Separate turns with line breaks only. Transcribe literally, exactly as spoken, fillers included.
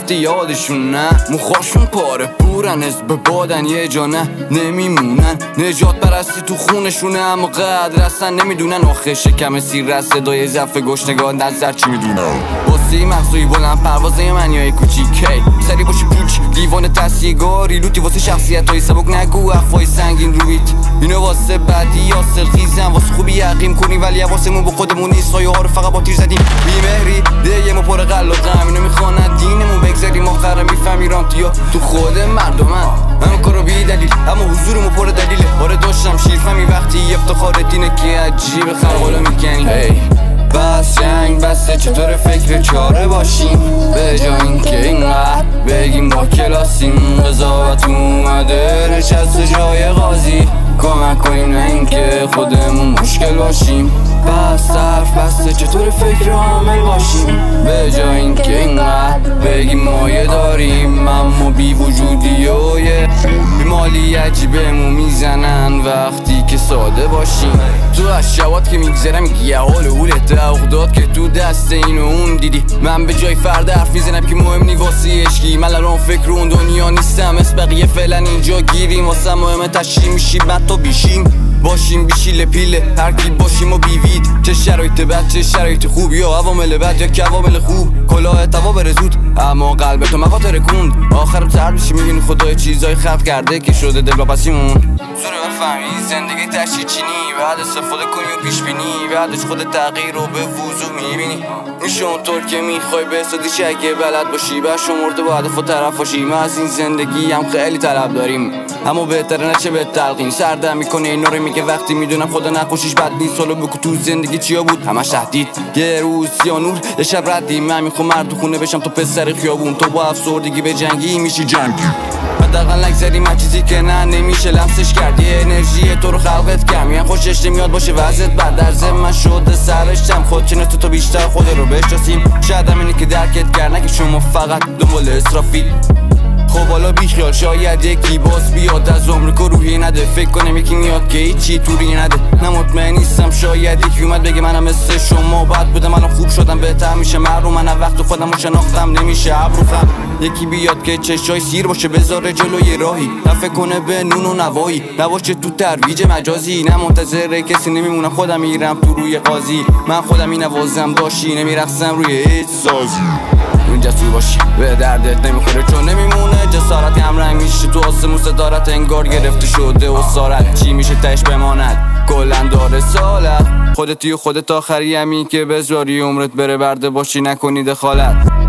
رفته یادشون نه، مخاشون پاره پورن، حزب بادن یه جا نه نمیمونن، نجات پرستی تو خونشونه اما قدر اصلا نمیدونن، آخه شکم سیر از صدای ضعف گشنگان نظر چی میدونن. واسه مغزوی بلند پروازه منیای کوچیکی سری باشی پوچ دیوان تسیگاری لوتی، واسه شخصیت های سبک نگو افای سنگین رویت، اینو واسه بدی یاسر خیزن، واسه خوبی یقیم کنی ولی واسمون با خودمون نیست، سایه ها رو فقط با تیر زدیم بیمهری ده ما پر قل و غم، اینو میخوانن دینمون بگذاریم آخر میفهمی رانتیا تو خود مردمن، همه کارو بی دلیل اما حضورمون پر دلیله، آره داشتم شیرفهمی وقتی افتخار دینه که عجیب خلقالا میکنی hey. بس جنگ بسته چطور فکر چاره باشیم به جا اینکه اینقدر بگیم با کلاسیم، قضاوت اومده نشسته جای قاضی، کمک کنیم نه اینکه خودمون مشکل باشیم، بس صرف بسته چطور فکر عامل باشیم به جا اینکه اینقدر بگیم مایه داریم اما بی وجودی و یه بیمالی عجیبمون میزنن وقتی که ساده باشیم. تو از شبات که میگذرم میگی یه حال و حولت داد که تو دست این و اون دیدی، من به جای فرد حرف میزنم که مهم نی واسه عشقی، من الان فکر اون دنیا نیستم از بقیه فعلا اینجا گیریم، واسه مهم تشریح میشی بعد تو بیشیم باشیم بیشیل پیله هر کی باشیم و بیوید، چه شرایط بد چه شرایط خوب یا عوامل بد یا کوامل خوب، کلاه توا بره زود اما قلب تو مقاطع کند، آخر سر میشی میبینی خدای چیزای خلق کرده که شده دلواپسیمون، زوره بفهمی زندگی تشکیل چینی بعد استفاده کنی و پیش بینی بعدش خود تغییر رو به وضوح میبینی، میشه اونطور که میخوای به استادیش اگه بلد باشی به شمرده با هدف و طرف باشی، ما از این زندگی هم خیلی طلب داریم اما بهتره نچه به تلقین سردم میکنه اینا رو میگه وقتی میدونم خدا نقوشیش بد نیست، حالا بگو تو زندگی چیا بود همش تهدید، یه روز یا نور یه شب ردی، من میخوام مرد تو خونه بشم تو پسر خیابون، تو با افسردگی به جنگی میشی جنگی، حداقل نگذریم من چیزی که نه نمیشه لمسش کرد، یه انرژی تو رو خلقت کم یعنی خوشش نمیاد باشه وضعت بعد در ذمن شده سرشتم، خود چنه تو تو بیشتر خود رو بشناسیم، شاید هم اینه که درکت کرد نه که شما فقط دنبال اسرافید، خب حالا بیخیال شاید یکی باز بیاد از عمرکو روحی نده، فکر کنم یکی میاد که هیچی توری نده، نه مطمئن نیستم شاید یکی اومد بگه منم مثل شما بد بودم الان خوب شدم بهتر میشه محروم، من وقت خودم رو شناختم نمیشه ابروفم، یکی بیاد که چشای سیر باشه بذاره جلوی راهی، نه فکر کنه به نون و نوایی نباشه تو ترویج مجازی، نه منتظر کسی نمیمونم خودم میرم تو روی قاضی، من خودم مینوازم داشتی نمیرقصم روی هیچ سازی، اون جسور باشی به دردت نمیخوره چون نمیمونه، جسارت هم رنگ میشه تو آسمون صدارت انگار گرفته شده و سارت چی میشه تش بماند کلن داره سالت، خودتی و خودت آخری همین که بذاری عمرت بره برده باشی نکنی دخالت.